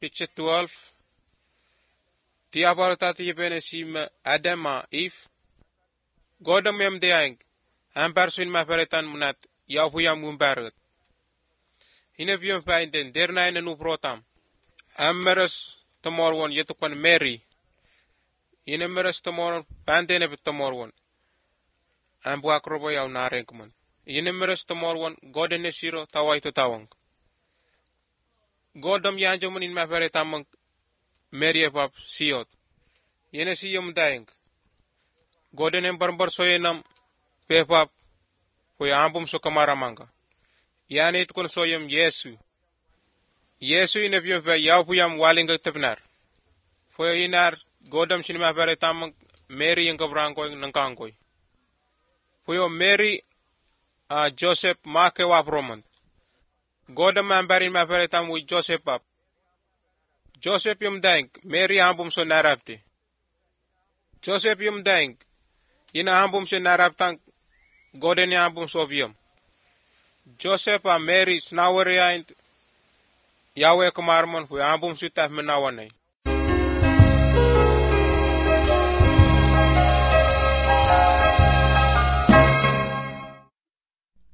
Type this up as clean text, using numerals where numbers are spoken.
Picture 12. Tia baratati yebene sim Adama if. Godam yam deang. Ampersuin maperetan munat yaupuyam mumbarat. Hinebium painten derna ina nuprotam. Ammeres tomorwon yetupan Mary. Inemeres tomorwon pantene tomorwon. Ambuak robo yaw narenkman. Inemeres tomorwon godene siro tawaito tawang. Godam yanjoman in maperetamang Mary pap siot. Yene siyom daeng. Godene barbar soyenam pepap poya ambum so kamaramanga. Yani itkun soyem Yesu. Yesu inebium pe yaupuyam walinga tepnar. Foya inar godam sinima peretamang Mary yang kabrangkoy nangkangkoy. Foyo Mary Joseph make waproman. Godam ambarin maperetam with Joseph pap. Joseph yum daeng Mary ambum so narapti. Joseph yum daeng ina ambum so naraptang godene ambum so biyam. Joseph Mary snawari aint Yahweh kumarman hu ambum sutaf menawanay.